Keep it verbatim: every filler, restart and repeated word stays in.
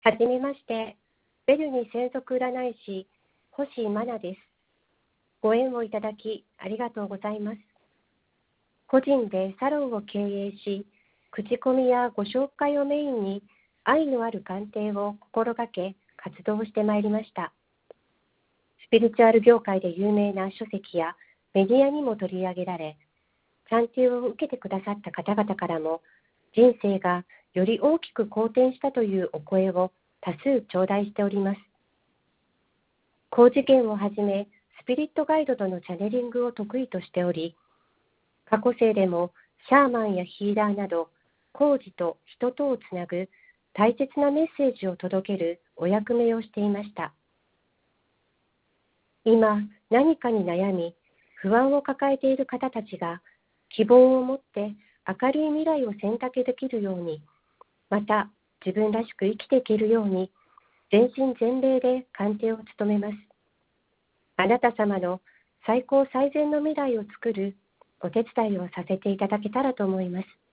はじめまして、ベルに専属占い師、星真奈です。ご縁をいただきありがとうございます。個人でサロンを経営し、口コミやご紹介をメインに愛のある鑑定を心がけ活動してまいりました。スピリチュアル業界で有名な書籍やメディアにも取り上げられ、鑑定を受けてくださった方々からも人生がより大きく好転したというお声を多数頂戴しております。高次元をはじめスピリットガイドとのチャネリングを得意としており、過去世でもシャーマンやヒーラーなど工事と人とをつなぐ大切なメッセージを届けるお役目をしていました。今何かに悩み不安を抱えている方たちが希望を持って明るい未来を選択できるように、また自分らしく生きていけるように全身全霊で鑑定を務めます。あなた様の最高最善の未来を作るお手伝いをさせていただけたらと思います。